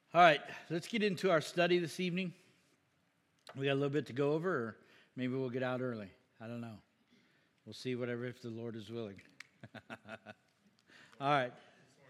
All right, let's get into our study this evening. We got a little bit to go over, or maybe we'll get out early. I don't know. We'll see whatever if the Lord is willing. All right.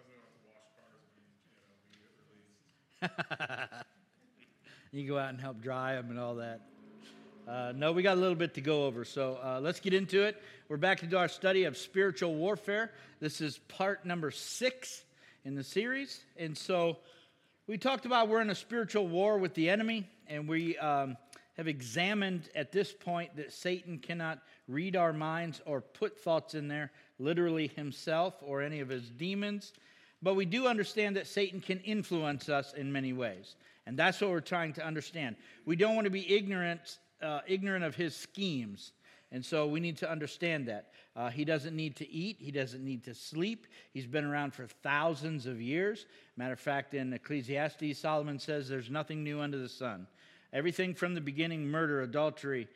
You go out and help dry them and all that. No, we got a little bit to go over, so let's get into it. We're back into our study of spiritual warfare. This is part number 6 in the series, and so we talked about we're in a spiritual war with the enemy, and we have examined at this point that Satan cannot read our minds or put thoughts in there, literally himself or any of his demons. But we do understand that Satan can influence us in many ways, and that's what we're trying to understand. We don't want to be ignorant of his schemes, and so we need to understand that. He doesn't need to eat. He doesn't need to sleep. He's been around for thousands of years. Matter of fact, in Ecclesiastes, Solomon says there's nothing new under the sun. Everything from the beginning, murder, adultery,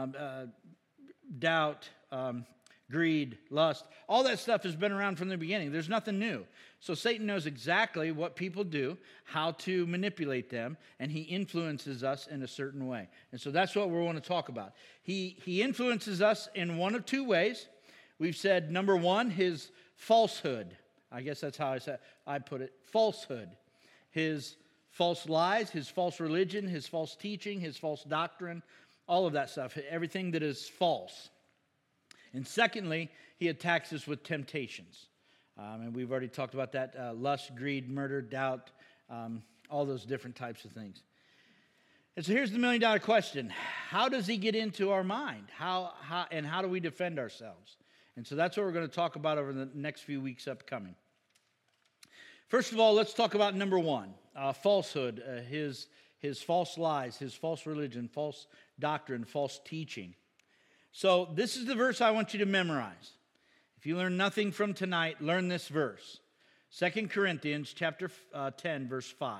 doubt, greed, lust, all that stuff has been around from the beginning. There's nothing new. So Satan knows exactly what people do, how to manipulate them, and he influences us in a certain way. And so that's what we want to talk about. He influences us in one of two ways. We've said, number one, his falsehood. I guess that's how I put it. Falsehood. His false lies, his false religion, his false teaching, his false doctrine, all of that stuff. Everything that is false. And secondly, he attacks us with temptations. And we've already talked about that. Lust, greed, murder, doubt, all those different types of things. And so here's the million-dollar question. How does he get into our mind? How do we defend ourselves? And so that's what we're going to talk about over the next few weeks upcoming. First of all, let's talk about number one, falsehood, his false lies, his false religion, false doctrine, false teaching. So this is the verse I want you to memorize. If you learn nothing from tonight, learn this verse. 2 Corinthians chapter 10, verse 5.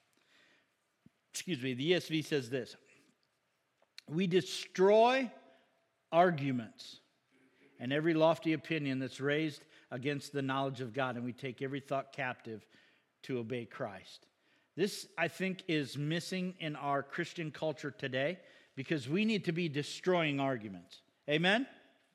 The ESV says this. We destroy arguments and every lofty opinion that's raised against the knowledge of God, and we take every thought captive to obey Christ. This, I think, is missing in our Christian culture today because we need to be destroying arguments. Amen?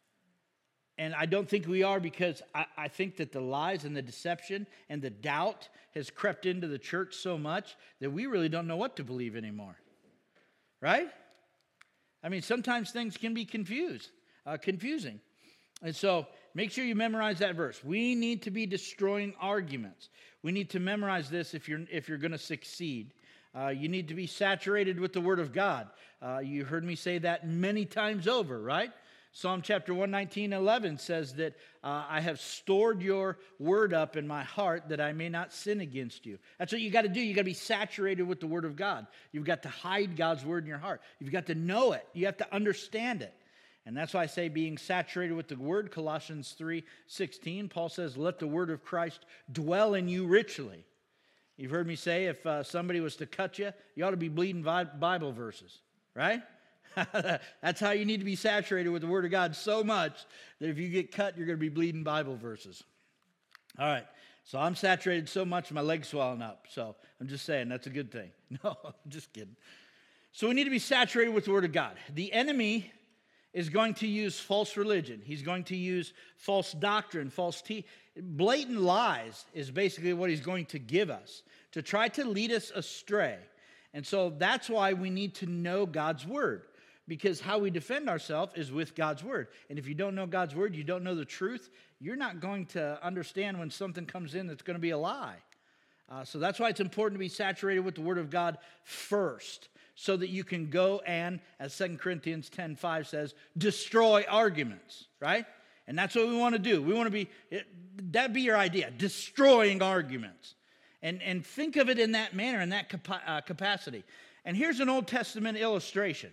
And I don't think we are because I think that the lies and the deception and the doubt has crept into the church so much that we really don't know what to believe anymore. Right? I mean, sometimes things can be confusing. And so make sure you memorize that verse. We need to be destroying arguments. We need to memorize this if you're going to succeed. You need to be saturated with the Word of God. You heard me say that many times over, right? Psalm chapter 119:11 says that I have stored your word up in my heart that I may not sin against you. That's what you got to do. You got to be saturated with the Word of God. You've got to hide God's Word in your heart. You've got to know it. You have to understand it. And that's why I say being saturated with the Word. Colossians 3:16, Paul says, let the Word of Christ dwell in you richly. You've heard me say if somebody was to cut you, you ought to be bleeding Bible verses, right? That's how you need to be saturated with the Word of God so much that if you get cut, you're going to be bleeding Bible verses. All right, so I'm saturated so much my leg's swelling up. So I'm just saying that's a good thing. No, I'm just kidding. So we need to be saturated with the Word of God. The enemy is going to use false religion. He's going to use false doctrine, blatant lies is basically what he's going to give us to try to lead us astray. And so that's why we need to know God's Word, because how we defend ourselves is with God's Word. And if you don't know God's Word, you don't know the truth, you're not going to understand when something comes in that's going to be a lie. So that's why it's important to be saturated with the Word of God first, so that you can go and, as 2 Corinthians 10:5 says, destroy arguments, right? And that's what we want to do. We want to be, that'd be your idea, destroying arguments. And think of it in that manner, in that capacity. And here's an Old Testament illustration.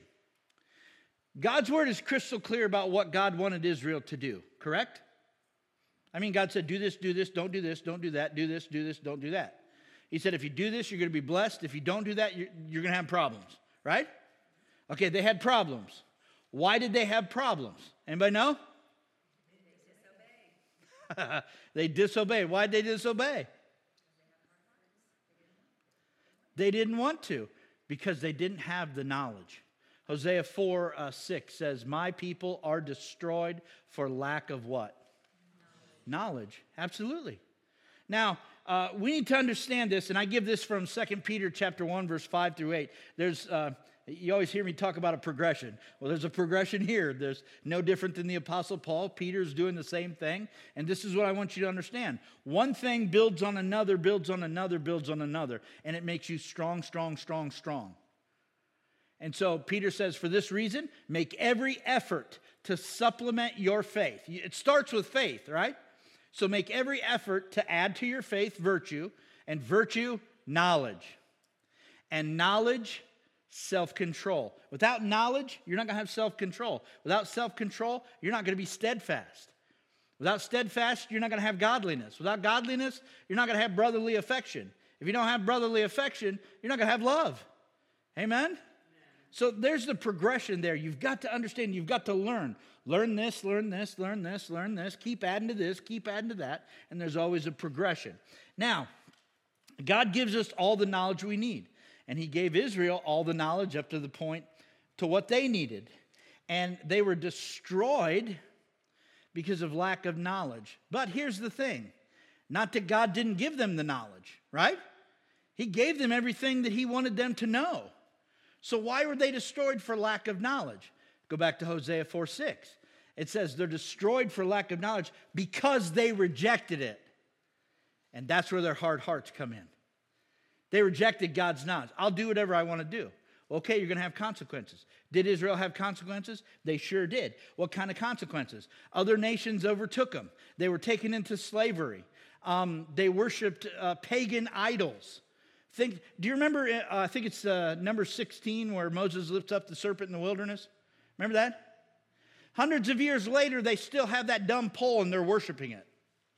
God's Word is crystal clear about what God wanted Israel to do, correct? I mean, God said, do this, don't do this, don't do that, do this, don't do that. He said, if you do this, you're going to be blessed. If you don't do that, you're going to have problems, right? Okay, they had problems. Why did they have problems? Anybody know? They disobeyed. Why did they disobey? They didn't want to because they didn't have the knowledge. Hosea 4:6 says, my people are destroyed for lack of what? Knowledge. Absolutely. Now, we need to understand this, and I give this from 2 Peter chapter 1, verse 5 through 8. You always hear me talk about a progression. Well, there's a progression here. There's no different than the Apostle Paul. Peter's doing the same thing. And this is what I want you to understand. One thing builds on another, builds on another, builds on another. And it makes you strong, strong, strong, strong. And so Peter says, for this reason, make every effort to supplement your faith. It starts with faith, right? So make every effort to add to your faith virtue, and virtue, knowledge. And knowledge, self-control. Without knowledge, you're not going to have self-control. Without self-control, you're not going to be steadfast. Without steadfast, you're not going to have godliness. Without godliness, you're not going to have brotherly affection. If you don't have brotherly affection, you're not going to have love. Amen? So there's the progression there. You've got to understand. You've got to learn. Learn this, learn this, learn this, learn this. Keep adding to this, keep adding to that. And there's always a progression. Now, God gives us all the knowledge we need. And he gave Israel all the knowledge up to the point to what they needed. And they were destroyed because of lack of knowledge. But here's the thing. Not that God didn't give them the knowledge, right? He gave them everything that he wanted them to know. So why were they destroyed for lack of knowledge? Go back to Hosea 4:6. It says they're destroyed for lack of knowledge because they rejected it. And that's where their hard hearts come in. They rejected God's knowledge. I'll do whatever I want to do. Okay, you're going to have consequences. Did Israel have consequences? They sure did. What kind of consequences? Other nations overtook them. They were taken into slavery. They worshiped pagan idols. Do you remember, I think it's number 16 where Moses lifts up the serpent in the wilderness? Remember that? Hundreds of years later, they still have that dumb pole and they're worshiping it.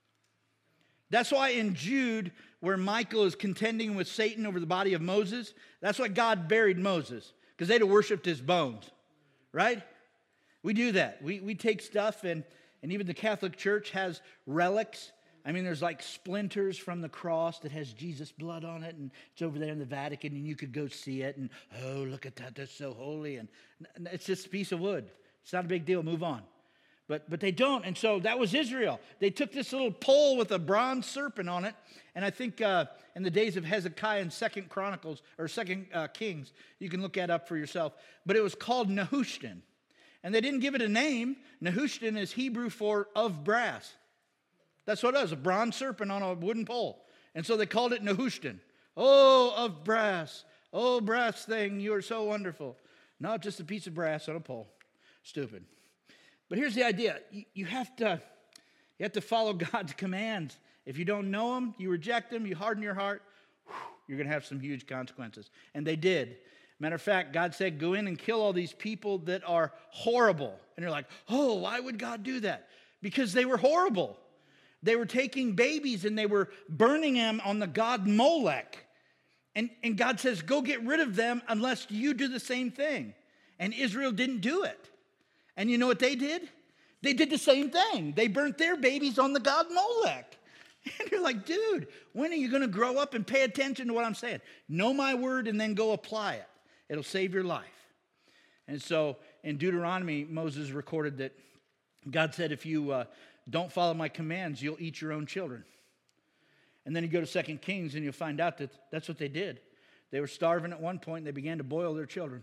That's why in Jude, where Michael is contending with Satan over the body of Moses, that's why God buried Moses, because they'd have worshipped his bones, right? We do that. We take stuff, and even the Catholic Church has relics. I mean, there's like splinters from the cross that has Jesus' blood on it, and it's over there in the Vatican, and you could go see it, and, oh, look at that, that's so holy, and it's just a piece of wood. It's not a big deal, move on. But they don't, and so that was Israel. They took this little pole with a bronze serpent on it, and I think in the days of Hezekiah in 2 Chronicles, or 2 Kings, you can look that up for yourself, but it was called Nehushtan. And they didn't give it a name. Nehushtan is Hebrew for of brass. That's what it was, a bronze serpent on a wooden pole. And so they called it Nehushtan. Oh, of brass. Oh, brass thing, you are so wonderful. Not just a piece of brass on a pole. Stupid. But here's the idea. You have to follow God's commands. If you don't know him, you reject him, you harden your heart, you're going to have some huge consequences. And they did. Matter of fact, God said, go in and kill all these people that are horrible. And you're like, oh, why would God do that? Because they were horrible. They were taking babies and they were burning them on the god Molech. And God says, go get rid of them unless you do the same thing. And Israel didn't do it. And you know what they did? They did the same thing. They burnt their babies on the god Molech. And you're like, dude, when are you going to grow up and pay attention to what I'm saying? Know my word and then go apply it. It'll save your life. And so in Deuteronomy, Moses recorded that God said, if you don't follow my commands, you'll eat your own children. And then you go to 2 Kings and you'll find out that that's what they did. They were starving at one point and they began to boil their children.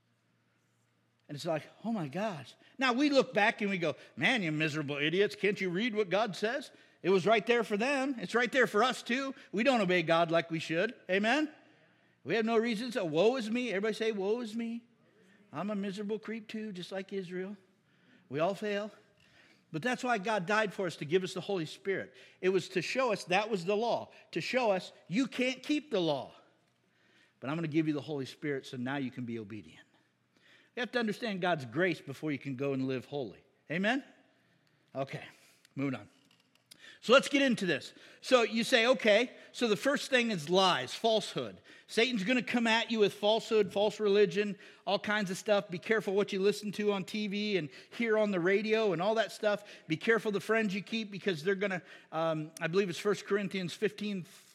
And it's like, oh my gosh. Now we look back and we go, man, you miserable idiots. Can't you read what God says? It was right there for them. It's right there for us too. We don't obey God like we should. Amen? We have no reason to say, woe is me. Everybody say, woe is me. I'm a miserable creep too, just like Israel. We all fail. But that's why God died for us, to give us the Holy Spirit. It was to show us that was the law. To show us you can't keep the law. But I'm going to give you the Holy Spirit so now you can be obedient. You have to understand God's grace before you can go and live holy. Amen? Okay, moving on. So let's get into this. So you say, okay, so the first thing is lies, falsehood. Satan's going to come at you with falsehood, false religion, all kinds of stuff. Be careful what you listen to on TV and hear on the radio and all that stuff. Be careful the friends you keep, because they're going to, I believe it's 1 Corinthians 15:13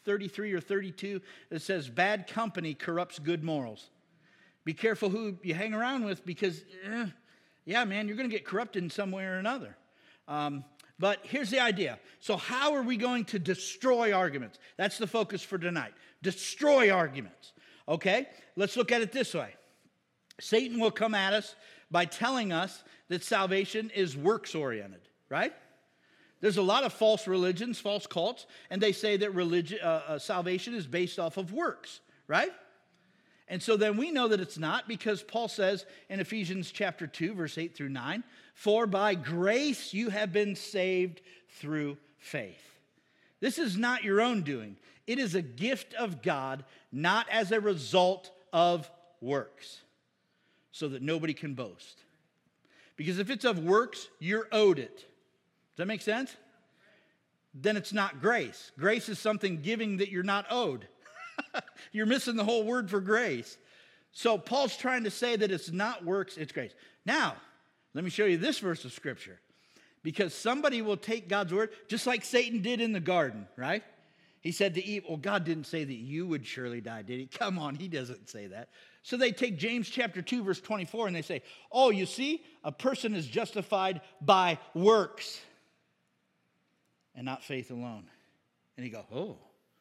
33 or 32 that says, bad company corrupts good morals. Be careful who you hang around with because, yeah, man, you're going to get corrupted in some way or another. But here's the idea. So how are we going to destroy arguments? That's the focus for tonight. Destroy arguments. Okay? Let's look at it this way. Satan will come at us by telling us that salvation is works-oriented, right? There's a lot of false religions, false cults, and they say that salvation is based off of works, right? And so then we know that it's not because Paul says in Ephesians chapter 2, verse 8 through 9, for by grace you have been saved through faith. This is not your own doing. It is a gift of God, not as a result of works, so that nobody can boast. Because if it's of works, you're owed it. Does that make sense? Then it's not grace. Grace is something giving that you're not owed. You're missing the whole word for grace. So Paul's trying to say that it's not works, it's grace. Now, let me show you this verse of Scripture. Because somebody will take God's word, just like Satan did in the garden, right? He said to Eve, well, God didn't say that you would surely die, did he? Come on, he doesn't say that. So they take James chapter 2, verse 24, and they say, oh, you see, a person is justified by works and not faith alone. And you go,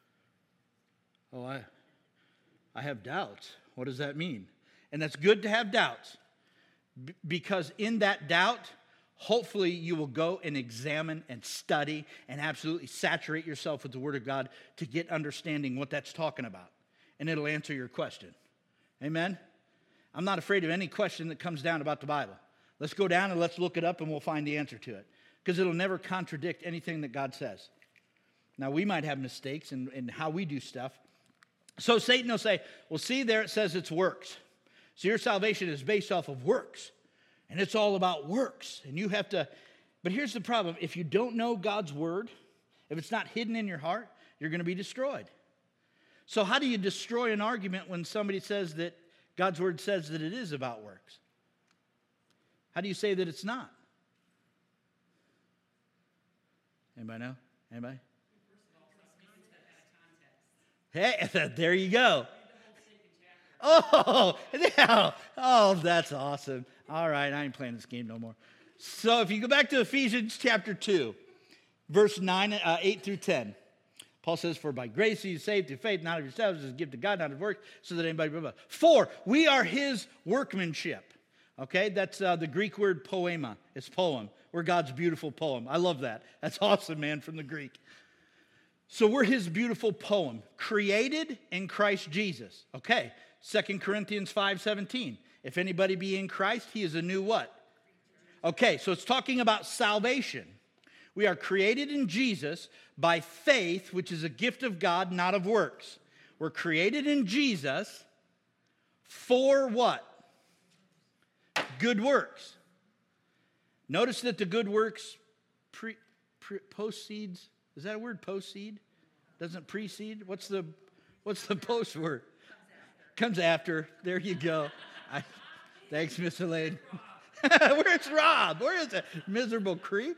I have doubts. What does that mean? And that's good to have doubts, because in that doubt, hopefully you will go and examine and study and absolutely saturate yourself with the Word of God to get understanding what that's talking about. And it'll answer your question. Amen? I'm not afraid of any question that comes down about the Bible. Let's go down and let's look it up and we'll find the answer to it. Because it'll never contradict anything that God says. Now, we might have mistakes in how we do stuff. So Satan will say, well, see, there it says it's works. So your salvation is based off of works. And it's all about works. And you have to, but here's the problem. If you don't know God's word, if it's not hidden in your heart, you're going to be destroyed. So how do you destroy an argument when somebody says that God's word says that it is about works? How do you say that it's not? Anybody know? Anybody? Hey, there you go. Oh, that's awesome. All right, I ain't playing this game no more. So if you go back to Ephesians chapter 2, verse 8 through 10, Paul says, for by grace you are saved through faith, not of yourselves, as a gift of God, not of works, so that anybody will. For we are his workmanship. Okay, that's the Greek word poema. It's poem. We're God's beautiful poem. I love that. That's awesome, man, from the Greek. So we're his beautiful poem, created in Christ Jesus. Okay, 2 Corinthians 5:17. If anybody be in Christ, he is a new what? Okay, so it's talking about salvation. We are created in Jesus by faith, which is a gift of God, not of works. We're created in Jesus for what? Good works. Notice that the good works post-seeds. Is that a word, post-seed? Doesn't precede? What's the post word? Comes after. There you go. Thanks, Miss Elaine. Where's Rob? Where is it? Miserable creep.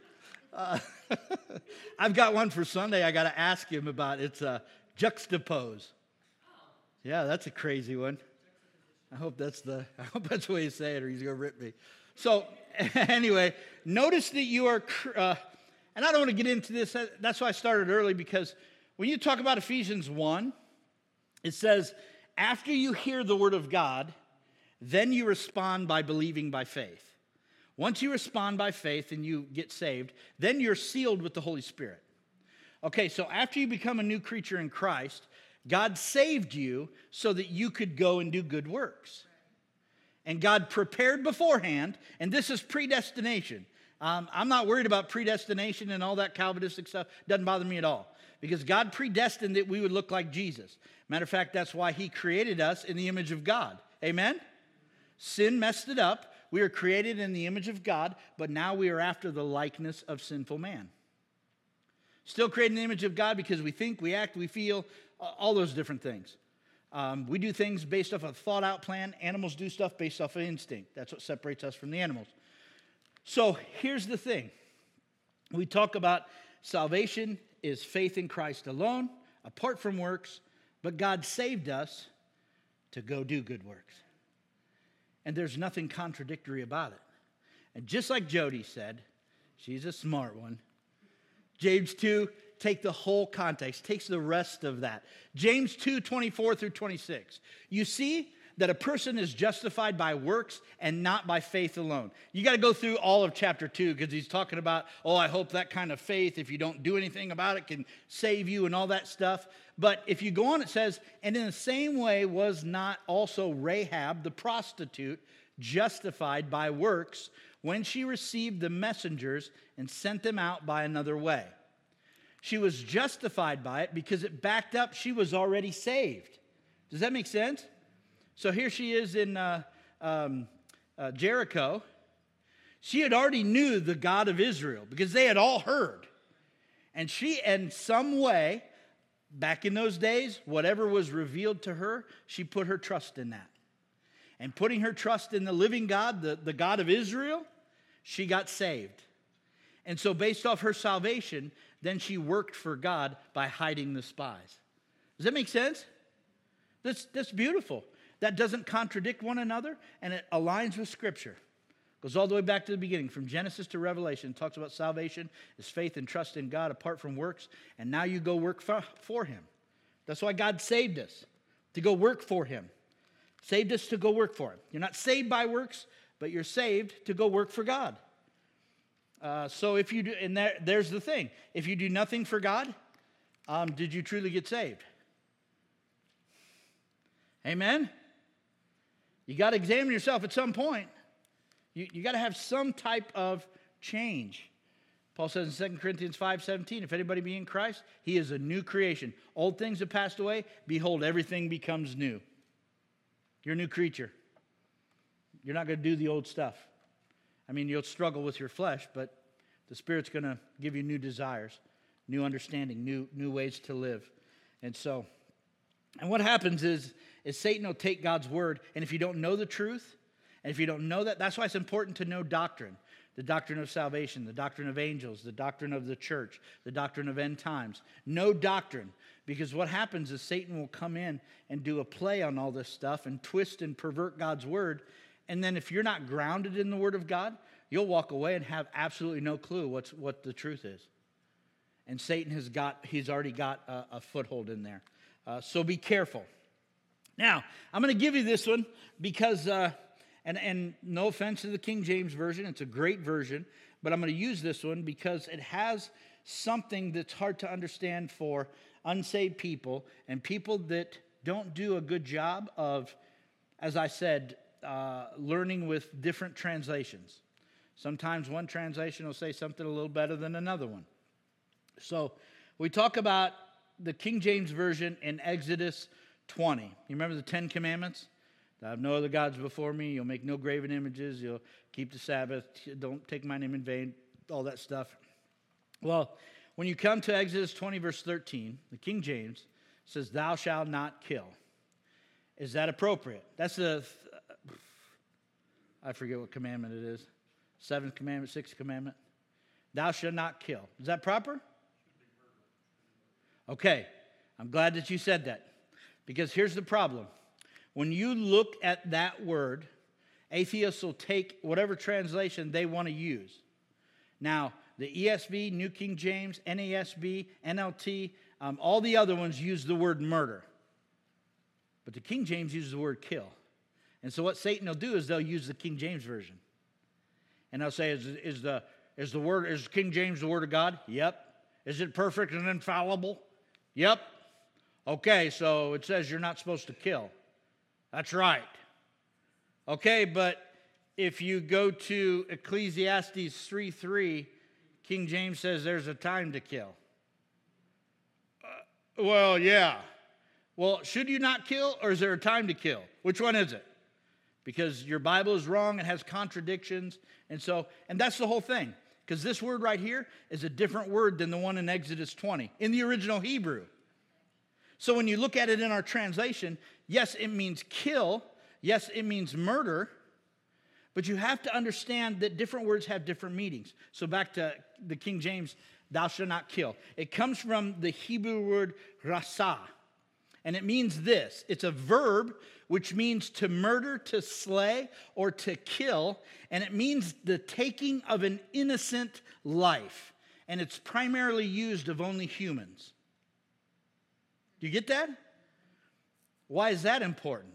I've got one for Sunday I got to ask him about. It's juxtapose. Yeah, that's a crazy one. I hope that's the way you say it, or he's going to rip me. So, anyway, notice that you are, and I don't want to get into this. That's why I started early, because when you talk about Ephesians 1, it says, after you hear the word of God, then you respond by believing by faith. Once you respond by faith and you get saved, then you're sealed with the Holy Spirit. Okay, so after you become a new creature in Christ, God saved you so that you could go and do good works. And God prepared beforehand, and this is predestination. I'm not worried about predestination and all that Calvinistic stuff. Doesn't bother me at all. Because God predestined that we would look like Jesus. Matter of fact, that's why he created us in the image of God. Amen? Sin messed it up. We are created in the image of God, but now we are after the likeness of sinful man. Still created in the image of God because we think, we act, we feel, all those different things. We do things based off a thought-out plan. Animals do stuff based off of instinct. That's what separates us from the animals. So here's the thing. We talk about salvation is faith in Christ alone, apart from works, but God saved us to go do good works. And there's nothing contradictory about it. And just like Jody said, she's a smart one. James 2, take the whole context, takes the rest of that. James 2, 24 through 26. You see that a person is justified by works and not by faith alone. You got to go through all of chapter 2 because he's talking about, I hope that kind of faith, if you don't do anything about it, can save you and all that stuff. But if you go on, it says, and in the same way was not also Rahab the prostitute justified by works when she received the messengers and sent them out by another way. She was justified by it because it backed up she was already saved. Does that make sense? So here she is in Jericho. She had already knew the God of Israel because they had all heard. And she, in some way, back in those days, whatever was revealed to her, she put her trust in that. And putting her trust in the living God, the God of Israel, she got saved. And so based off her salvation, then she worked for God by hiding the spies. Does that make sense? That's beautiful. That doesn't contradict one another, and it aligns with Scripture. Goes all the way back to the beginning, from Genesis to Revelation. It talks about salvation is faith and trust in God apart from works, and now you go work for Him. That's why God saved us, to go work for Him. Saved us to go work for Him. You're not saved by works, but you're saved to go work for God. So if you do, and there's the thing. If you do nothing for God, did you truly get saved? Amen? You got to examine yourself at some point. You got to have some type of change. Paul says in 2 Corinthians 5:17, if anybody be in Christ, he is a new creation. Old things have passed away. Behold, everything becomes new. You're a new creature. You're not going to do the old stuff. I mean, you'll struggle with your flesh, but the Spirit's going to give you new desires, new understanding, new ways to live. And what happens is Satan will take God's word, and if you don't know the truth, and if you don't know that's why it's important to know doctrine. The doctrine of salvation, the doctrine of angels, the doctrine of the church, the doctrine of end times. Know doctrine, because what happens is Satan will come in and do a play on all this stuff and twist and pervert God's word. And then if you're not grounded in the Word of God, you'll walk away and have absolutely no clue what the truth is. And Satan he's already got a foothold in there. So be careful. Now, I'm going to give you this one because, and no offense to the King James Version, it's a great version, but I'm going to use this one because it has something that's hard to understand for unsaved people and people that don't do a good job of, as I said, learning with different translations. Sometimes one translation will say something a little better than another one. So we talk about the King James Version in Exodus 20. You remember the 10 Commandments? "Thou have no other gods before me. You'll make no graven images. You'll keep the Sabbath. Don't take my name in vain." All that stuff. Well, when you come to Exodus 20, verse 13, the King James says, "Thou shalt not kill." Is that appropriate? That's I forget what commandment it is. 7th commandment, 6th commandment. Thou shalt not kill. Is that proper? Okay, I'm glad that you said that. Because here's the problem. When you look at that word, atheists will take whatever translation they want to use. Now, the ESV, New King James, NASB, NLT, all the other ones use the word murder. But the King James uses the word kill. And so what Satan will do is they'll use the King James Version. And they'll say, is King James the Word of God? Yep. Is it perfect and infallible? Yep. Okay, so it says you're not supposed to kill. That's right. Okay, but if you go to Ecclesiastes 3:3, King James says there's a time to kill. Well, yeah. Well, should you not kill, or is there a time to kill? Which one is it? Because your Bible is wrong, it has contradictions, and that's the whole thing. Because this word right here is a different word than the one in Exodus 20, in the original Hebrew. So when you look at it in our translation, yes, it means kill, yes, it means murder, but you have to understand that different words have different meanings. So back to the King James, thou shalt not kill. It comes from the Hebrew word rasah, and it means this. It's a verb which means to murder, to slay, or to kill, and it means the taking of an innocent life, and it's primarily used of only humans. Do you get that? Why is that important?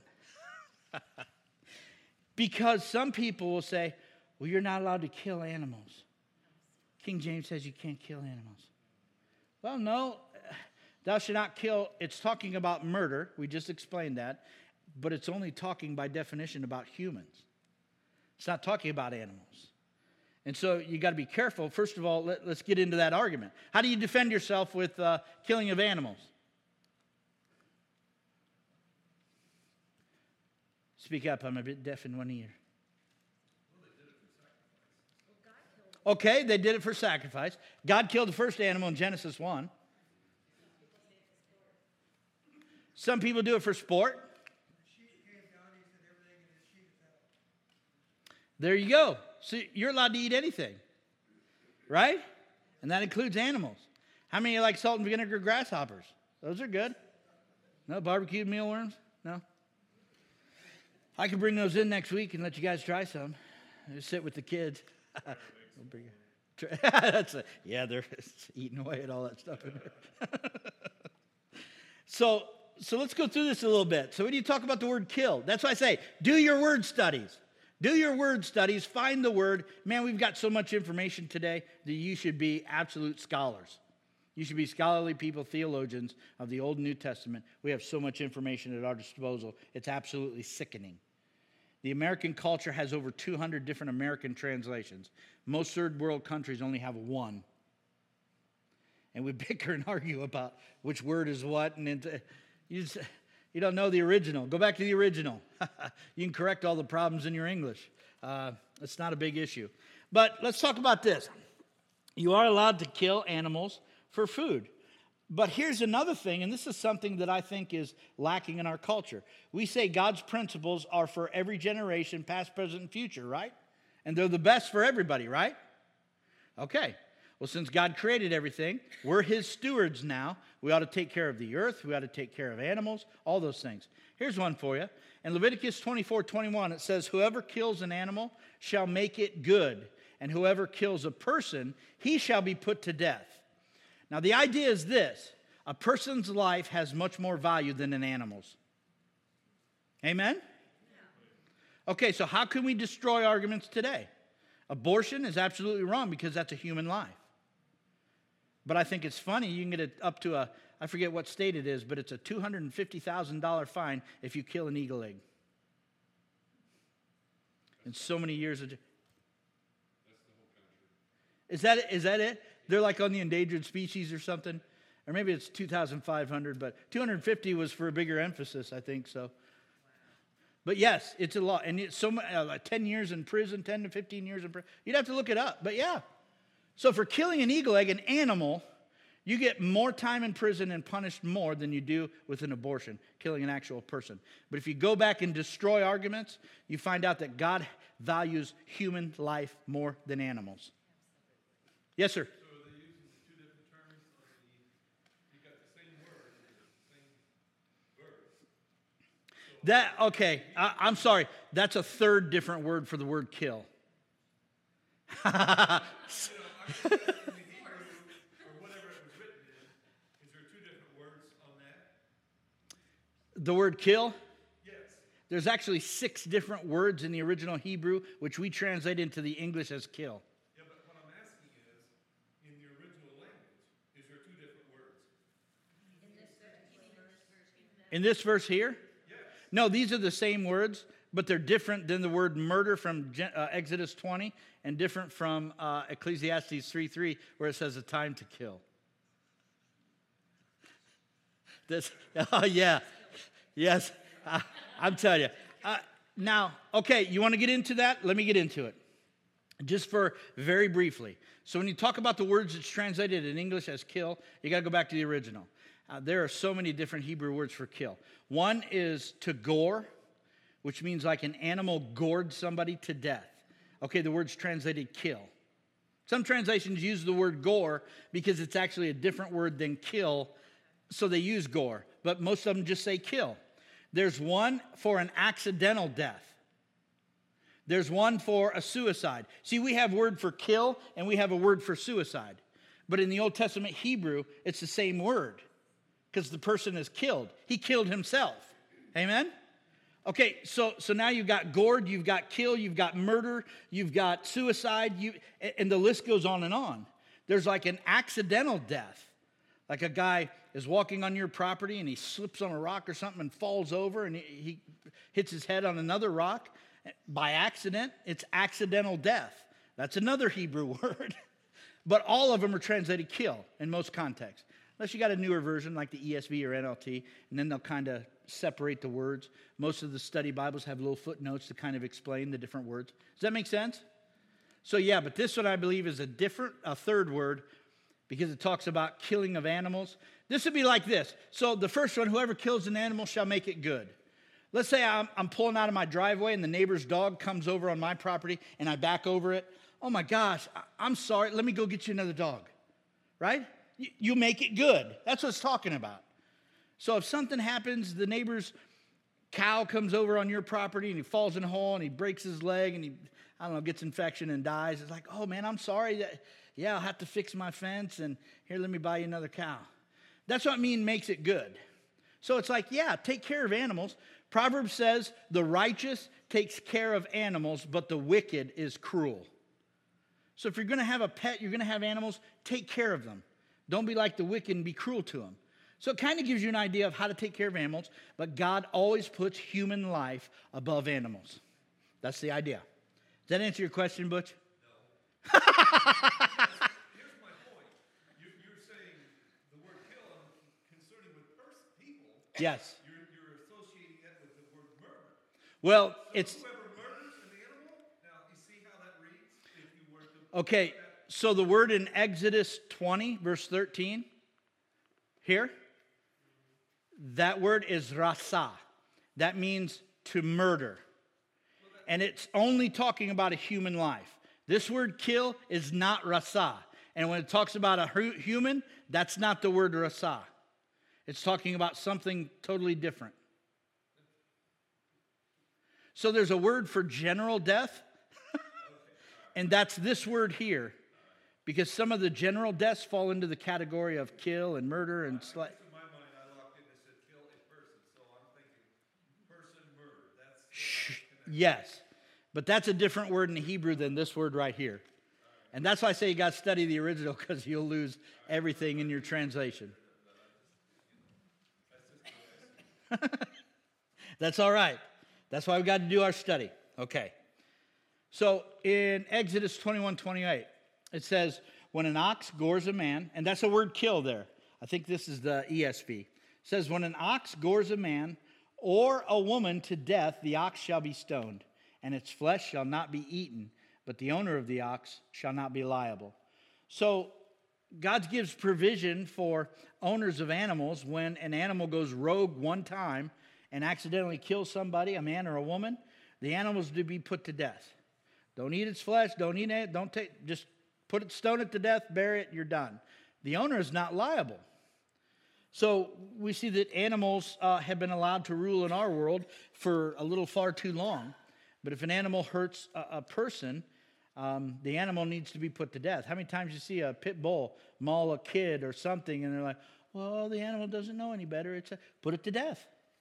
Because some people will say, well, you're not allowed to kill animals. King James says you can't kill animals. Well, no, thou shalt not kill. It's talking about murder. We just explained that. But it's only talking by definition about humans. It's not talking about animals. And so you got to be careful. First of all, let's get into that argument. How do you defend yourself with killing of animals? Speak up. I'm a bit deaf in one ear. Okay, they did it for sacrifice. God killed the first animal in Genesis 1. Some people do it for sport. There you go. So you're allowed to eat anything, right? And that includes animals. How many like salt and vinegar grasshoppers? Those are good. No barbecued mealworms? No? I can bring those in next week and let you guys try some. Just sit with the kids. Yeah, they're eating away at all that stuff in there. So let's go through this a little bit. So when you talk about the word kill, that's why I say, do your word studies. Do your word studies. Find the word. Man, we've got so much information today that you should be absolute scholars. You should be scholarly people, theologians of the Old and New Testament. We have so much information at our disposal. It's absolutely sickening. The American culture has over 200 different American translations. Most third world countries only have one. And we bicker and argue about which word is what. And you don't know the original. Go back to the original. You can correct all the problems in your English. It's not a big issue. But let's talk about this. You are allowed to kill animals for food. But here's another thing, and this is something that I think is lacking in our culture. We say God's principles are for every generation, past, present, and future, right? And they're the best for everybody, right? Okay. Well, since God created everything, we're his stewards now. We ought to take care of the earth. We ought to take care of animals, all those things. Here's one for you. In Leviticus 24:21, it says, whoever kills an animal shall make it good, and whoever kills a person, he shall be put to death. Now, the idea is this. A person's life has much more value than an animal's. Amen? Okay, so how can we destroy arguments today? Abortion is absolutely wrong because that's a human life. But I think it's funny. You can get it up to I forget what state it is, but it's a $250,000 fine if you kill an eagle egg. In so many years of... Is that it? They're like on the endangered species or something. Or maybe it's 2,500, but 250 was for a bigger emphasis, I think so. But yes, it's a lot. And it's so much, like 10 years in prison, 10 to 15 years in prison. You'd have to look it up, but yeah. So for killing an eagle egg, an animal, you get more time in prison and punished more than you do with an abortion, killing an actual person. But if you go back and destroy arguments, you find out that God values human life more than animals. Yes, sir. I'm sorry. That's a third different word for the word kill. The word kill? Yes. There's actually 6 different words in the original Hebrew, which we translate into the English as kill. Yeah, but what I'm asking is, in the original language, is there 2 different words? In this verse here? No, these are the same words, but they're different than the word murder from Exodus 20 and different from Ecclesiastes 3:3, where it says a time to kill. Yeah. Yes, I'm telling you. Now, okay, you want to get into that? Let me get into it. Just for very briefly. So when you talk about the words that's translated in English as kill, you got to go back to the original. There are so many different Hebrew words for kill. One is to gore, which means like an animal gored somebody to death. Okay, the word's translated kill. Some translations use the word gore because it's actually a different word than kill, so they use gore. But most of them just say kill. There's one for an accidental death. There's one for a suicide. See, we have a word for kill and we have a word for suicide. But in the Old Testament Hebrew, it's the same word because the person is killed. He killed himself. Amen? Okay, so now you've got gored, you've got kill, you've got murder, you've got suicide, and the list goes on and on. There's like an accidental death. Like a guy is walking on your property and he slips on a rock or something and falls over and he hits his head on another rock. By accident, it's accidental death. That's another Hebrew word. But all of them are translated kill in most contexts. Unless you got a newer version like the ESV or NLT, and then they'll kind of separate the words. Most of the study Bibles have little footnotes to kind of explain the different words. Does that make sense? So yeah, but this one I believe is a third word because it talks about killing of animals. This would be like this. So the first one, whoever kills an animal shall make it good. Let's say I'm pulling out of my driveway and the neighbor's dog comes over on my property and I back over it. Oh my gosh, I'm sorry. Let me go get you another dog. Right? You make it good. That's what it's talking about. So if something happens, the neighbor's cow comes over on your property and he falls in a hole and he breaks his leg and he, gets infection and dies. It's like, oh man, I'm sorry. I'll have to fix my fence and here, let me buy you another cow. That's what makes it good. So it's like, yeah, take care of animals. Proverbs says the righteous takes care of animals, but the wicked is cruel. So if you're going to have a pet, you're going to have animals, take care of them. Don't be like the wicked and be cruel to them. So it kind of gives you an idea of how to take care of animals, but God always puts human life above animals. That's the idea. Does that answer your question, Butch? No. Here's my point. You're saying the word kill concerning with people. Yes. You're associating that with the word murder. Well, so it's... whoever murders an animal, now you see how that reads? If you were to... Okay, so the word in Exodus 20, verse 13, here, that word is rasa. That means to murder. And it's only talking about a human life. This word kill is not rasa. And when it talks about a human, that's not the word rasa. It's talking about something totally different. So there's a word for general death, and that's this word here. Because some of the general deaths fall into the category of kill and murder and In my mind, I locked in and said kill a person. So I'm thinking person, murder. That's yes. But that's a different word in the Hebrew than this word right here. And that's why I say you got to study the original because you'll lose everything in your translation. That's all right. That's why we got to do our study. Okay. So in Exodus 21:28, it says, when an ox gores a man, and that's a word kill there. I think this is the ESV. It says, when an ox gores a man or a woman to death, the ox shall be stoned, and its flesh shall not be eaten, but the owner of the ox shall not be liable. So God gives provision for owners of animals when an animal goes rogue one time and accidentally kills somebody, a man or a woman, the animal is to be put to death. Don't eat its flesh, don't eat it, just put it, stone it to death, bury it, you're done. The owner is not liable. So we see that animals have been allowed to rule in our world for a little far too long. But if an animal hurts a person, the animal needs to be put to death. How many times you see a pit bull maul a kid or something, and they're like, well, the animal doesn't know any better. Put it to death.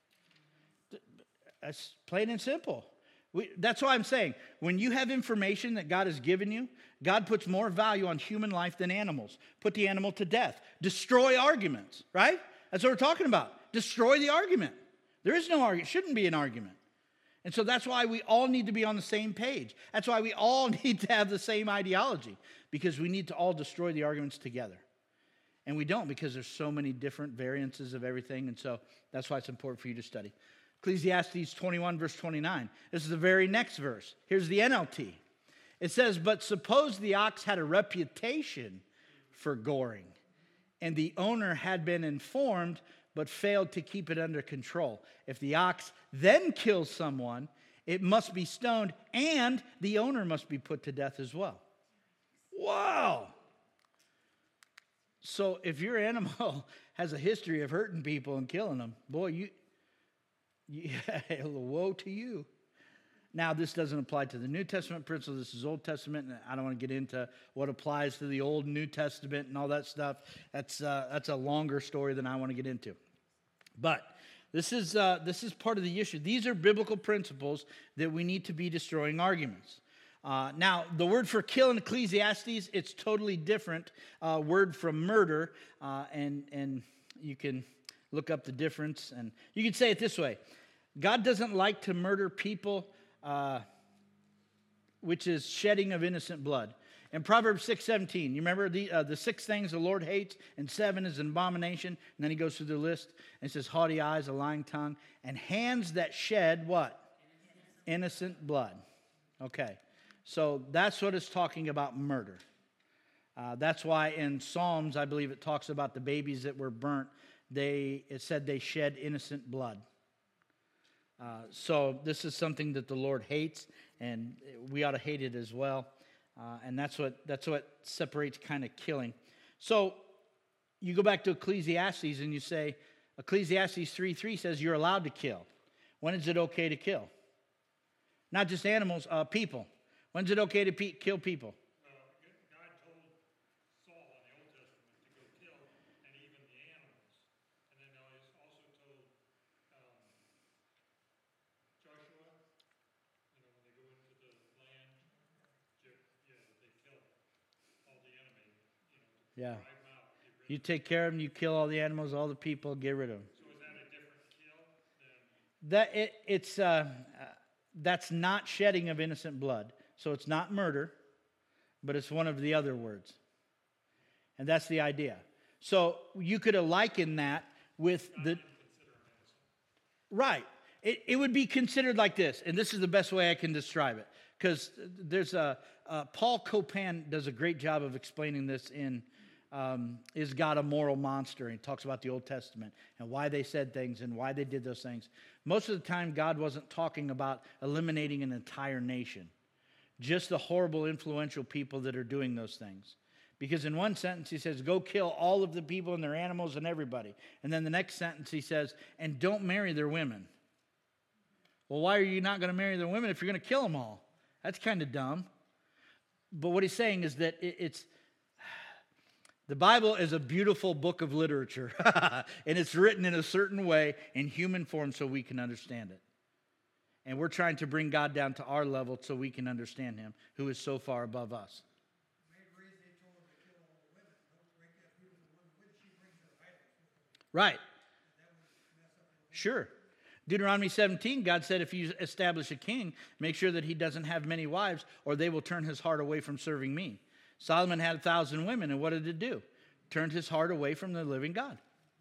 That's plain and simple. That's why I'm saying, when you have information that God has given you, God puts more value on human life than animals. Put the animal to death. Destroy arguments, right? That's what we're talking about. Destroy the argument. There is no argument. It shouldn't be an argument. And so that's why we all need to be on the same page. That's why we all need to have the same ideology, because we need to all destroy the arguments together. And we don't, because there's so many different variances of everything. And so that's why it's important for you to study. Ecclesiastes 21, verse 29. This is the very next verse. Here's the NLT. It says, but suppose the ox had a reputation for goring, and the owner had been informed but failed to keep it under control. If the ox then kills someone, it must be stoned, and the owner must be put to death as well. Whoa! Whoa! So if your animal has a history of hurting people and killing them, boy, woe to you. Now, this doesn't apply to the New Testament principle. This is Old Testament, and I don't want to get into what applies to the Old and New Testament and all that stuff. That's a longer story than I want to get into. But this is part of the issue. These are biblical principles that we need to be destroying arguments. Now, the word for kill in Ecclesiastes, it's totally different word from murder, and you can look up the difference. And you can say it this way. God doesn't like to murder people, which is shedding of innocent blood. In Proverbs 6:17, you remember the 6 things the Lord hates, and 7 is an abomination. And then he goes through the list, and it says haughty eyes, a lying tongue, and hands that shed what? Innocent blood. Okay, so that's what it's talking about, murder. That's why in Psalms, I believe it talks about the babies that were burnt. It said they shed innocent blood. So this is something that the Lord hates, and we ought to hate it as well. And that's what separates kind of killing. So you go back to Ecclesiastes and you say, Ecclesiastes 3:3 says you're allowed to kill. When is it okay to kill? Not just animals, people. When's it okay to kill people? God told Saul in the Old Testament to go kill, and even the animals. And then he's also told Joshua, when they go into the land, they kill all the enemy, to Yeah. drive them out. Get rid You take care of them, you kill all the animals, all the people, get rid of them. So is that a different kill than? That's not shedding of innocent blood. So it's not murder, but it's one of the other words. And that's the idea. So you could liken that with the... Right. It would be considered like this, and this is the best way I can describe it. Because there's Paul Copan does a great job of explaining this in Is God a Moral Monster? And he talks about the Old Testament and why they said things and why they did those things. Most of the time, God wasn't talking about eliminating an entire nation. Just the horrible, influential people that are doing those things. Because in one sentence, he says, go kill all of the people and their animals and everybody. And then the next sentence, he says, and don't marry their women. Well, why are you not going to marry their women if you're going to kill them all? That's kind of dumb. But what he's saying is that the Bible is a beautiful book of literature. And it's written in a certain way in human form so we can understand it. And we're trying to bring God down to our level so we can understand him, who is so far above us. Right. Sure. Deuteronomy 17, God said if you establish a king, make sure that he doesn't have many wives, or they will turn his heart away from serving me. Solomon had 1,000 women, and what did it do? Turned his heart away from the living God.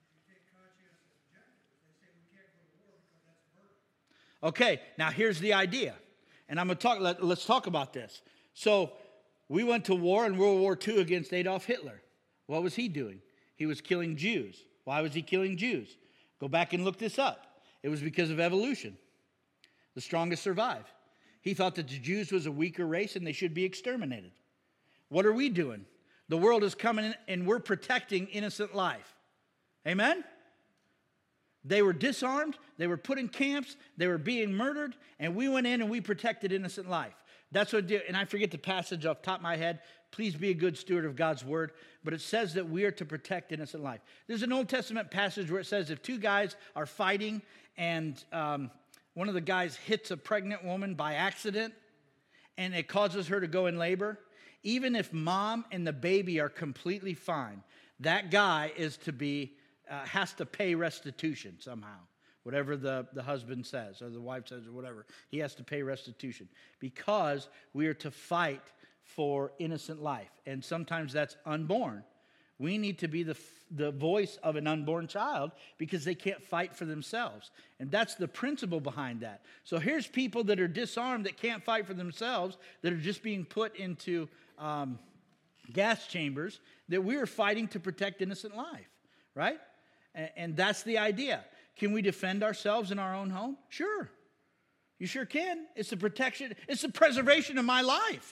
Okay, now here's the idea. And I'm going to let's talk about this. So we went to war in World War II against Adolf Hitler. What was he doing? He was killing Jews. Why was he killing Jews? Go back and look this up. It was because of evolution. The strongest survive. He thought that the Jews was a weaker race and they should be exterminated. What are we doing? The world is coming in and we're protecting innocent life. Amen? They were disarmed, they were put in camps, they were being murdered, and we went in and we protected innocent life. That's what and I forget the passage off the top of my head. Please be a good steward of God's word. But it says that we are to protect innocent life. There's an Old Testament passage where it says if 2 guys are fighting and one of the guys hits a pregnant woman by accident and it causes her to go in labor, even if mom and the baby are completely fine, that guy is to be has to pay restitution somehow. Whatever the husband says or the wife says or whatever, he has to pay restitution because we are to fight for innocent life. And sometimes that's unborn. We need to be the voice of an unborn child because they can't fight for themselves. And that's the principle behind that. So here's people that are disarmed that can't fight for themselves, that are just being put into gas chambers, that we are fighting to protect innocent life, right? And that's the idea. Can we defend ourselves in our own home? Sure. You sure can. It's the protection. It's the preservation of my life.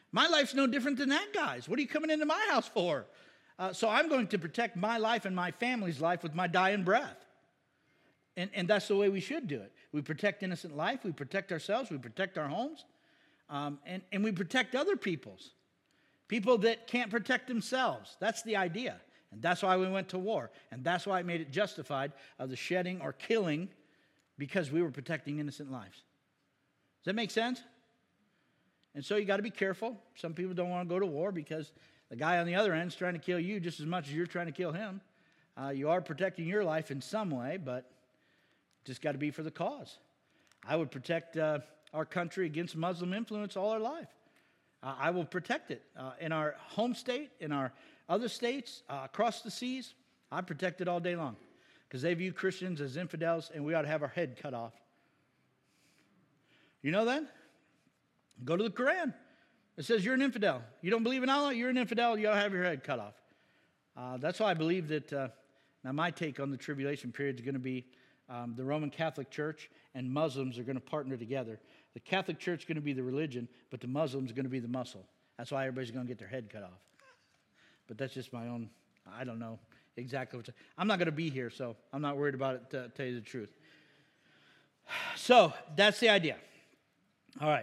My life's no different than that guy's. What are you coming into my house for? So I'm going to protect my life and my family's life with my dying breath. And that's the way we should do it. We protect innocent life. We protect ourselves. We protect our homes. And we protect other people's. People that can't protect themselves. That's the idea. And that's why we went to war. And that's why it made it justified of the shedding or killing, because we were protecting innocent lives. Does that make sense? And so you got to be careful. Some people don't want to go to war because the guy on the other end is trying to kill you just as much as you're trying to kill him. You are protecting your life in some way, but just got to be for the cause. I would protect our country against Muslim influence all our life. I will protect it in our home state, in our other states, across the seas. I protect it all day long because they view Christians as infidels, and we ought to have our head cut off. You know that? Go to the Quran. It says you're an infidel. You don't believe in Allah, you're an infidel, you ought to have your head cut off. That's why I believe that, now my take on the tribulation period is going to be the Roman Catholic Church and Muslims are going to partner together. The Catholic Church is going to be the religion, but the Muslims are going to be the muscle. That's why everybody's going to get their head cut off. But that's just my own, I don't know exactly what I'm not going to be here, so I'm not worried about it, to tell you the truth. So that's the idea. All right.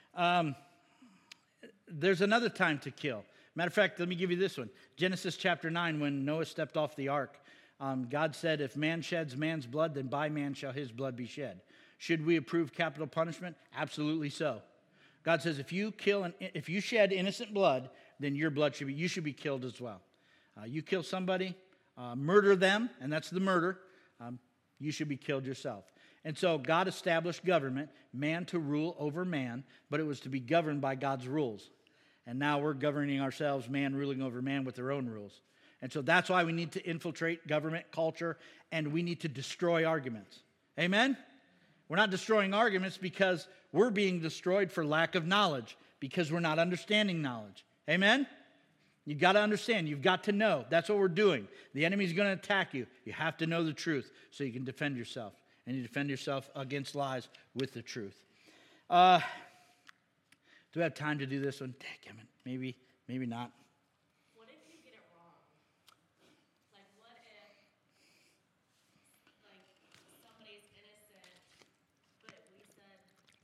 There's another time to kill. Matter of fact, let me give you this one. Genesis chapter 9, when Noah stepped off the ark, God said, if man sheds man's blood, then by man shall his blood be shed. Should we approve capital punishment? Absolutely so. God says, if you shed innocent blood, then your blood you should be killed as well. You kill somebody, murder them, and that's the murder, you should be killed yourself. And so God established government, man to rule over man, but it was to be governed by God's rules. And now we're governing ourselves, man ruling over man with their own rules. And so that's why we need to infiltrate government culture, and we need to destroy arguments. Amen? We're not destroying arguments because we're being destroyed for lack of knowledge, because we're not understanding knowledge. Amen? You've got to understand. You've got to know. That's what we're doing. The enemy's going to attack you. You have to know the truth so you can defend yourself. And you defend yourself against lies with the truth. Do we have time to do this one? Damn it. Maybe not. What if you get it wrong? Like, what if, like, somebody's innocent, but we said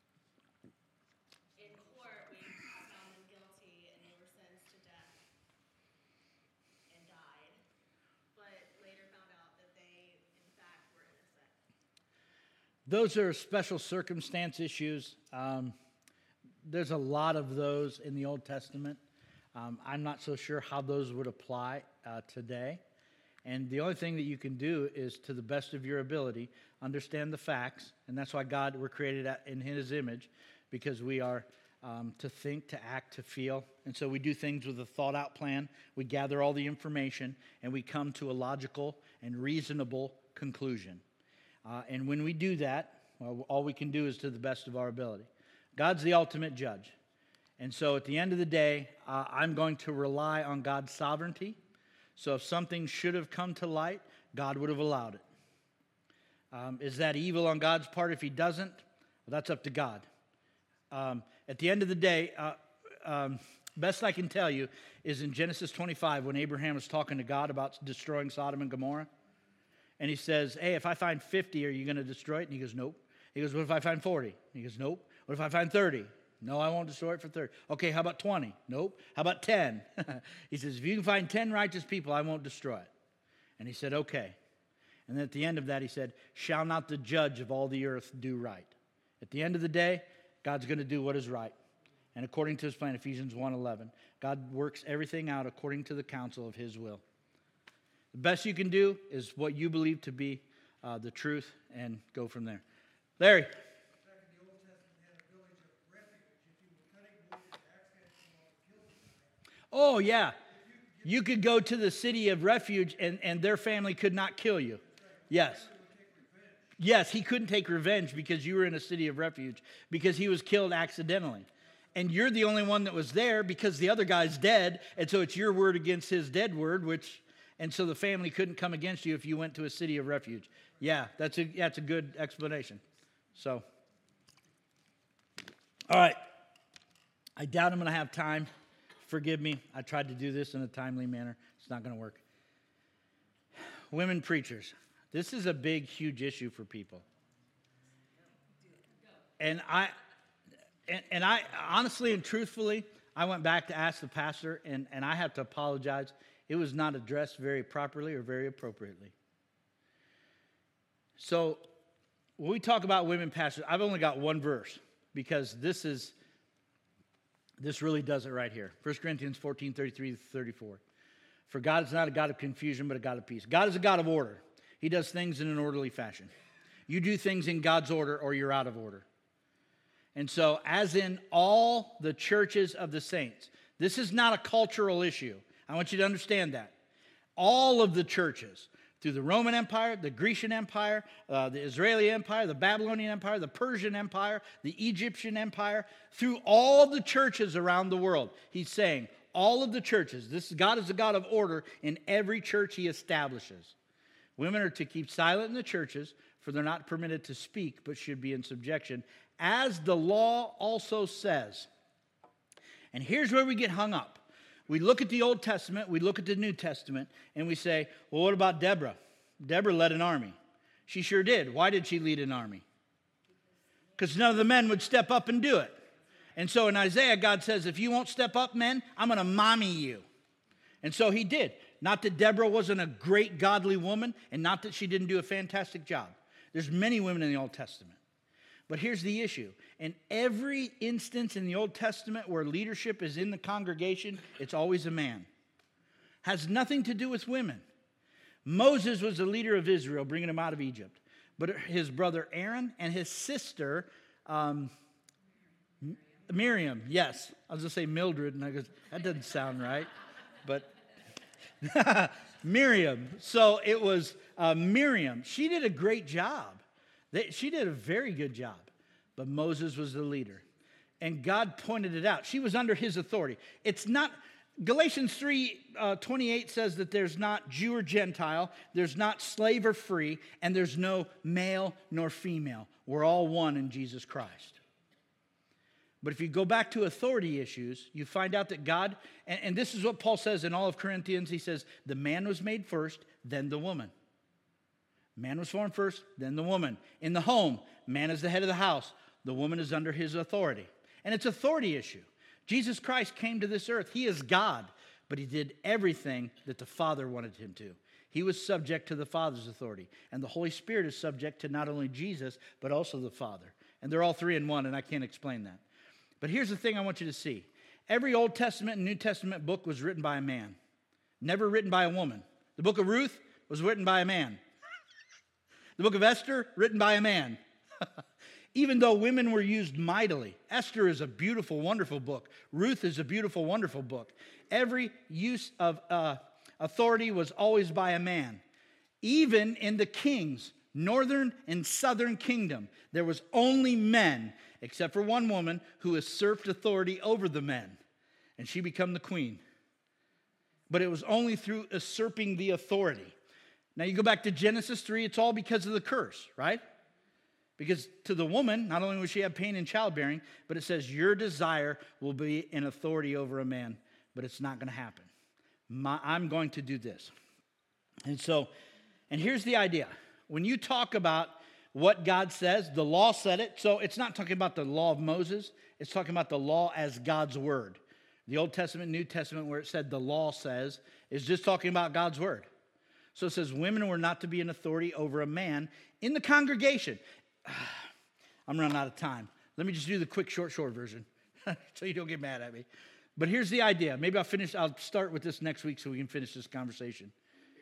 in court we found them guilty and they were sentenced to death and died, but later found out that they, in fact, were innocent? Those are special circumstance issues. There's a lot of those in the Old Testament. I'm not so sure how those would apply today. And the only thing that you can do is, to the best of your ability, understand the facts. And that's why we're created in His image, because we are to think, to act, to feel. And so we do things with a thought-out plan. We gather all the information, and we come to a logical and reasonable conclusion. And when we do that, well, all we can do is to the best of our ability. God's the ultimate judge. And so at the end of the day, I'm going to rely on God's sovereignty. So if something should have come to light, God would have allowed it. Is that evil on God's part if He doesn't? Well, that's up to God. At the end of the day, best I can tell you is in Genesis 25, when Abraham was talking to God about destroying Sodom and Gomorrah. And he says, hey, if I find 50, are you going to destroy it? And he goes, nope. He goes, what if I find 40? And he goes, nope. What if I find 30? No, I won't destroy it for 30. Okay, how about 20? Nope. How about 10? He says, if you can find 10 righteous people, I won't destroy it. And he said, okay. And then at the end of that, he said, shall not the judge of all the earth do right? At the end of the day, God's going to do what is right. And according to His plan, Ephesians 1:11, God works everything out according to the counsel of His will. The best you can do is what you believe to be the truth, and go from there. Larry. Oh, yeah. You could go to the city of refuge and their family could not kill you. Yes. Yes, he couldn't take revenge because you were in a city of refuge, because he was killed accidentally. And you're the only one that was there because the other guy's dead, and so it's your word against his dead word, and so the family couldn't come against you if you went to a city of refuge. Yeah, that's a good explanation. So, all right. I doubt I'm going to have time. Forgive me. I tried to do this in a timely manner. It's not going to work. Women preachers. This is a big, huge issue for people. And I honestly and truthfully, I went back to ask the pastor, and I have to apologize. It was not addressed very properly or very appropriately. So when we talk about women pastors, I've only got one verse because this really does it right here. 1 Corinthians 14, 33 to 34. For God is not a God of confusion, but a God of peace. God is a God of order. He does things in an orderly fashion. You do things in God's order or you're out of order. And so, as in all the churches of the saints, this is not a cultural issue. I want you to understand that. All of the churches, through the Roman Empire, the Grecian Empire, the Israeli Empire, the Babylonian Empire, the Persian Empire, the Egyptian Empire, through all the churches around the world, he's saying, all of the churches, God is a God of order in every church he establishes. Women are to keep silent in the churches, for they're not permitted to speak, but should be in subjection, as the law also says. And here's where we get hung up. We look at the Old Testament, we look at the New Testament, and we say, well, what about Deborah? Deborah led an army. She sure did. Why did she lead an army? Because none of the men would step up and do it. And so in Isaiah, God says, if you won't step up, men, I'm going to mommy you. And so he did. Not that Deborah wasn't a great godly woman, and not that she didn't do a fantastic job. There's many women in the Old Testament. But here's the issue. In every instance in the Old Testament where leadership is in the congregation, it's always a man. Has nothing to do with women. Moses was the leader of Israel, bringing them out of Egypt. But his brother Aaron and his sister Miriam, yes. I was going to say Mildred, and I go, that doesn't sound right. But Miriam. So it was Miriam. She did a great job. She did a very good job. But Moses was the leader. And God pointed it out. She was under his authority. It's not, Galatians 3:28 says that there's not Jew or Gentile, there's not slave or free, and there's no male nor female. We're all one in Jesus Christ. But if you go back to authority issues, you find out that God, and this is what Paul says in all of Corinthians, he says, the man was made first, then the woman. Man was formed first, then the woman. In the home, man is the head of the house. The woman is under his authority. And it's an authority issue. Jesus Christ came to this earth. He is God, but he did everything that the Father wanted him to. He was subject to the Father's authority. And the Holy Spirit is subject to not only Jesus, but also the Father. And they're all three in one, and I can't explain that. But here's the thing I want you to see. Every Old Testament and New Testament book was written by a man, never written by a woman. The book of Ruth was written by a man. The book of Esther, written by a man. Even though women were used mightily. Esther is a beautiful, wonderful book. Ruth is a beautiful, wonderful book. Every use of authority was always by a man. Even in the kings, northern and southern kingdom, there was only men, except for one woman who usurped authority over the men. And she became the queen. But it was only through usurping the authority. Now you go back to Genesis 3, it's all because of the curse, right? Because to the woman, not only will she have pain in childbearing, but it says your desire will be in authority over a man, but it's not going to happen. I'm going to do this. And here's the idea. When you talk about what God says, the law said it, so it's not talking about the law of Moses, it's talking about the law as God's word. The Old Testament, New Testament, where it said the law says, is just talking about God's word. So it says women were not to be in authority over a man in the congregation. I'm running out of time. Let me just do the quick, short version so you don't get mad at me. But here's the idea. Maybe I'll start with this next week so we can finish this conversation.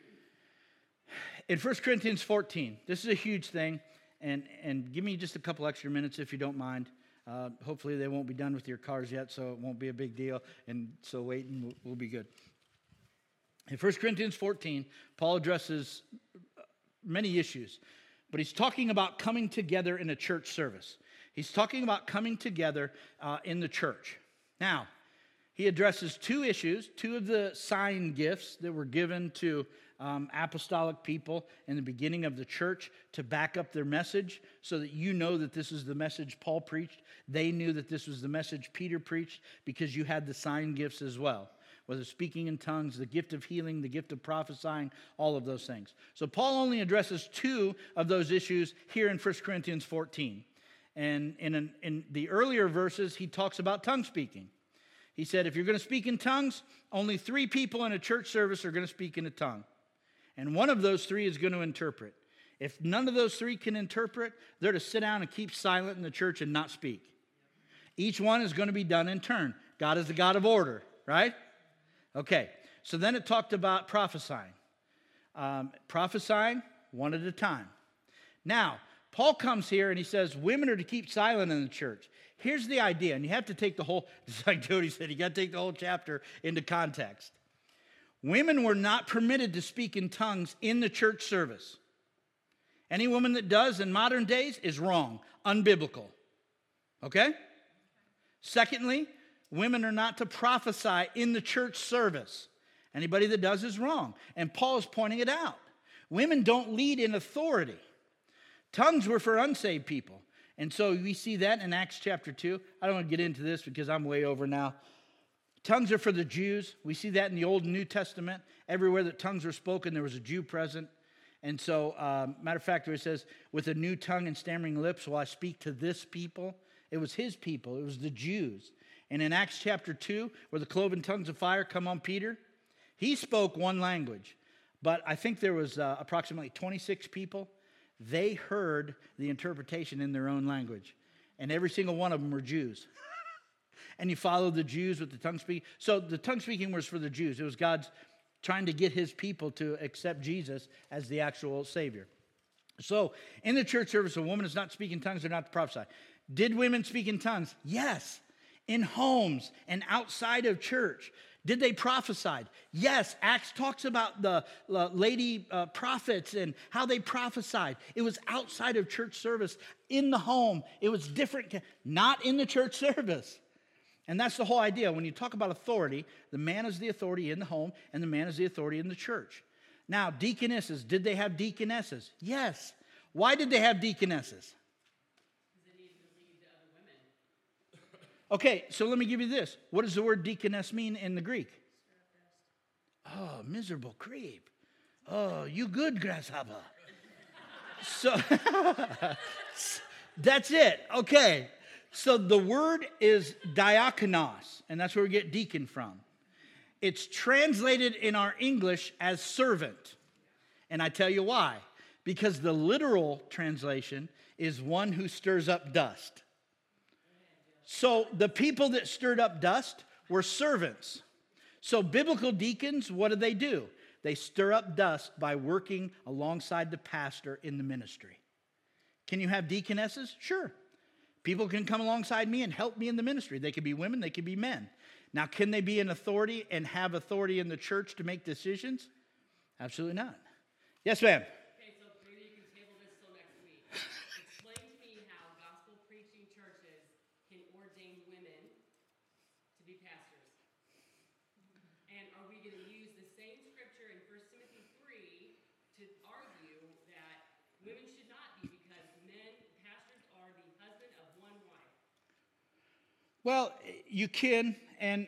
In 1 Corinthians 14, this is a huge thing, and give me just a couple extra minutes if you don't mind. Hopefully they won't be done with your cars yet, so it won't be a big deal, and so wait and we'll be good. In 1 Corinthians 14, Paul addresses many issues, but he's talking about coming together in a church service. He's talking about coming together in the church. Now, he addresses two issues, two of the sign gifts that were given to apostolic people in the beginning of the church to back up their message so that you know that this is the message Paul preached. They knew that this was the message Peter preached because you had the sign gifts as well, whether speaking in tongues, the gift of healing, the gift of prophesying, all of those things. So Paul only addresses 2 of those issues here in 1 Corinthians 14. And in the earlier verses, he talks about tongue speaking. He said, if you're going to speak in tongues, only 3 people in a church service are going to speak in a tongue. And one of those 3 is going to interpret. If none of those 3 can interpret, they're to sit down and keep silent in the church and not speak. Each one is going to be done in turn. God is the God of order, right? Okay, so then it talked about prophesying. Prophesying one at a time. Now, Paul comes here and he says women are to keep silent in the church. Here's the idea, and you have to take the whole, just like Jody said, you got to take the whole chapter into context. Women were not permitted to speak in tongues in the church service. Any woman that does in modern days is wrong, unbiblical. Okay? Secondly, women are not to prophesy in the church service. Anybody that does is wrong. And Paul is pointing it out. Women don't lead in authority. Tongues were for unsaved people. And so we see that in Acts chapter 2. I don't want to get into this because I'm way over now. Tongues are for the Jews. We see that in the Old and New Testament. Everywhere that tongues were spoken, there was a Jew present. And so, matter of fact, where it says, with a new tongue and stammering lips will I speak to this people. It was his people. It was the Jews. And in Acts chapter 2, where the cloven tongues of fire come on Peter, he spoke one language. But I think there was approximately 26 people. They heard the interpretation in their own language. And every single one of them were Jews. And you follow the Jews with the tongue speaking. So the tongue speaking was for the Jews. It was God's trying to get his people to accept Jesus as the actual Savior. So in the church service, a woman is not speaking tongues, they're not to prophesy. Did women speak in tongues? Yes. In homes and outside of church. Did they prophesy? Yes. Acts talks about the lady prophets and how they prophesied. It was outside of church service, in the home. It was different, not in the church service. And that's the whole idea. When you talk about authority, the man is the authority in the home, and the man is the authority in the church. Now, deaconesses, did they have deaconesses? Yes. Why did they have deaconesses? Because they needed to lead the other women. Okay, so let me give you this. What does the word deaconess mean in the Greek? Oh, miserable creep. Oh, you good, grasshopper. So, that's it. Okay. So the word is diakonos, and that's where we get deacon from. It's translated in our English as servant. And I tell you why. Because the literal translation is one who stirs up dust. So the people that stirred up dust were servants. So biblical deacons, what do? They stir up dust by working alongside the pastor in the ministry. Can you have deaconesses? Sure. People can come alongside me and help me in the ministry. They could be women, they could be men. Now, can they be an authority and have authority in the church to make decisions? Absolutely not. Yes, ma'am. Okay, so maybe you can table this till next week. Explain to me how gospel preaching churches can ordain women to be pastors. And are we going to use the same scripture in 1 Timothy 3 to argue that women should not be because pastors are the husband of one wife? Well, you can, and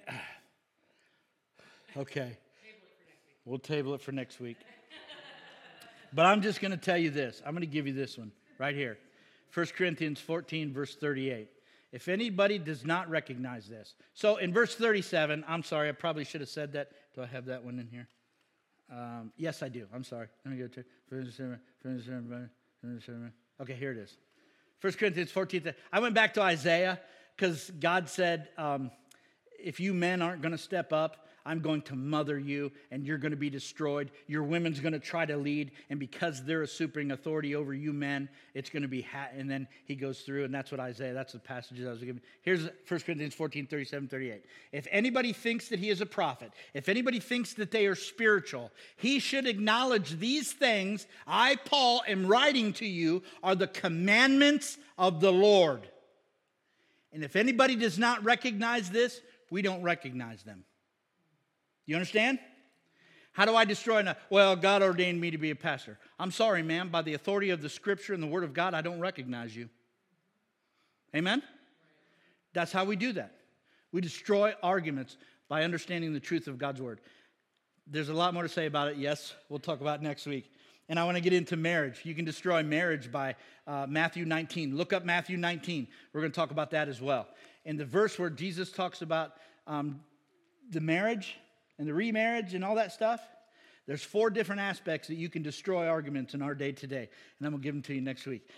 okay. Table it for next week. We'll table it for next week. But I'm just going to tell you this. I'm going to give you this one right here. 1 Corinthians 14, verse 38. If anybody does not recognize this. So in verse 37, I'm sorry, I probably should have said that. Do I have that one in here? Yes, I do. I'm sorry. Let me go to okay, here it is. 1 Corinthians 14. I went back to Isaiah because God said, if you men aren't going to step up, I'm going to mother you, and you're going to be destroyed. Your women's going to try to lead, and because they're usurping authority over you men, it's going to be and then he goes through, and that's what Isaiah, that's the passages I was giving. Here's 1 Corinthians 14, 37, 38. If anybody thinks that he is a prophet, if anybody thinks that they are spiritual, he should acknowledge these things I, Paul, am writing to you are the commandments of the Lord. And if anybody does not recognize this, we don't recognize them. You understand? How do I destroy it? Well, God ordained me to be a pastor. I'm sorry, ma'am. By the authority of the Scripture and the Word of God, I don't recognize you. Amen? That's how we do that. We destroy arguments by understanding the truth of God's Word. There's a lot more to say about it. Yes, we'll talk about it next week. And I want to get into marriage. You can destroy marriage by Matthew 19. Look up Matthew 19. We're going to talk about that as well. And the verse where Jesus talks about the marriage and the remarriage and all that stuff, there's 4 different aspects that you can destroy arguments in our day today. And I'm going to give them to you next week.